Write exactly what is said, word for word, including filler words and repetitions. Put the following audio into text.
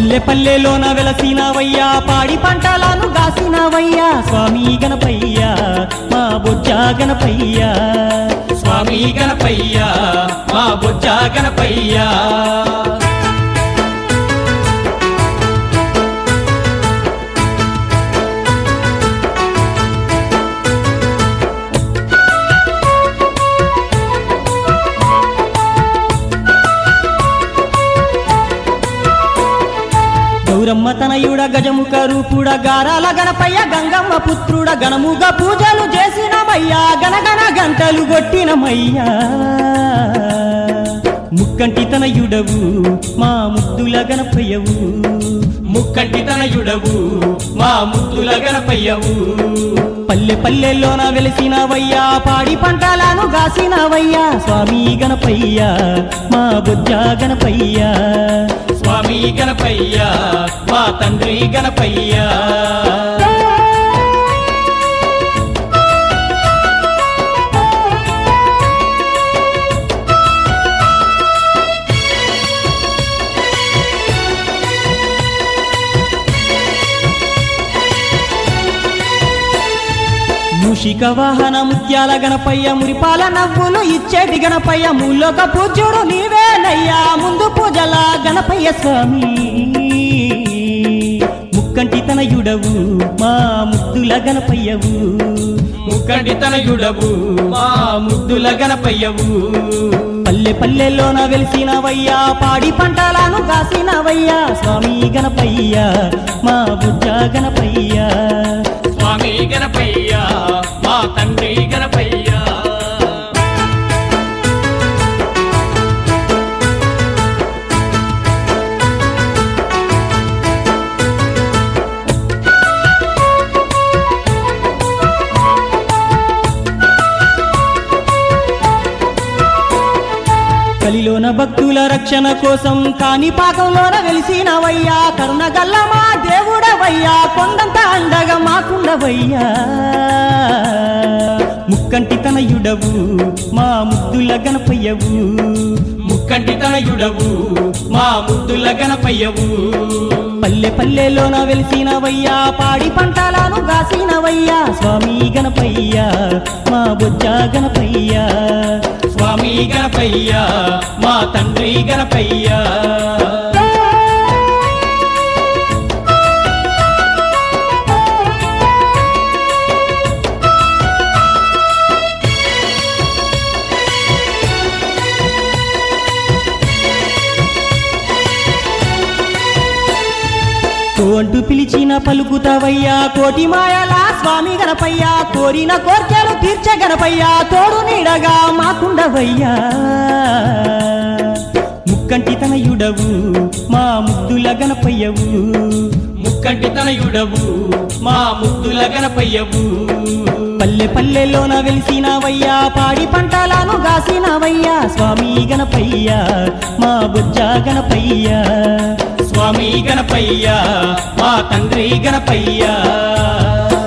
పల్లె పల్లెలోన వెలసినవయ్యా పాడి పంటలను గాసినవయ్యా స్వామి గణపయ్య మా బొజ్జ గణపయ్య స్వామి గణపయ్య మా బొజ్జ గణపయ్య గౌరమ్మ తనయుడ గజముఖ రూపుడ గారాల గణపయ్య గంగమ్మ పుత్రుడ గణముగా పూజలు చేసినమయ్యా గణగణ గంటలు కొట్టినమయ్యా ముక్కంటి తనయుడవు మా ముద్దుల గణపయ్యవు ముక్కంటి తనయుడవు మా ముద్దుల గణపయ్యవు పల్లె పల్లెల్లోన వెలిసినవయ్యా పాడి పంటలను గాసినవయ్యా స్వామి గణపయ్య మా బొజ్జ గణపయ్య స్వామి గణపయ్య మా తండ్రి గణపయ్య మూషిక వాహన ముత్యాల గణపయ్య మురిపాల నవ్వులు ఇచ్చేటి గణపయ్య మూలోక పూజ్యుడు నీవేనయ్యా ముందు పూజల గణపయ్య స్వామి ముక్కంటి తనయుడవు మా ముద్దుల గణపయ్యవు ముక్కంటి తనయుడవు మా ముద్దుల గణపయ్యవు పల్లె పల్లెల్లోన వెలిసినవయ్యా పాడి పంటలను కాసినవయ్యా స్వామి గణపయ్య మా బొజ్జ గణపయ్య స్వామి గణపయ్య మా తండ్రి గణపయ్య కలిలోన భక్తుల రక్షణ కోసం కాణిపాకంలోన వెలిసినవయ్యా కరుణ గల్లమా దేవుడవయ్యా కొండంత అండగా మాకుండవయ్యా ముక్కంటి తనయుడవు మా ముద్దుల గణపయ్యవు ముక్కంటి తనయుడవు మా ముద్దుల గణపయ్యవు పల్లె పల్లెలోన వెలిసినవయ్యా పాడి పంటలను గాసినవయ్యా స్వామి గణపయ్య మా బొజ్జ గణపయ్య స్వామి గణపయ్య మా తండ్రి గణపయ్య అంటూ పిలిచిన పలుకుతావయ్యా కోటి మాయలా స్వామి గణపయ్య కోరిన కోర్కెలు తీర్చే గణపయ్య తోడు నీడగా మాకుండవయ్యా ముక్కంటి తనయుడవు మా ముద్దుల గణపయ్యవు ముక్కంటి తనయుడవు మా ముద్దుల గణపయ్యవు పల్లె పల్లెలోన వెలిసినవయ్యా పాడి పంటలను గాసినవయ్యా స్వామి గణపయ్య మా బొజ్జ గణపయ్య స్వామి గణపయ్య మా తండ్రి గణపయ్య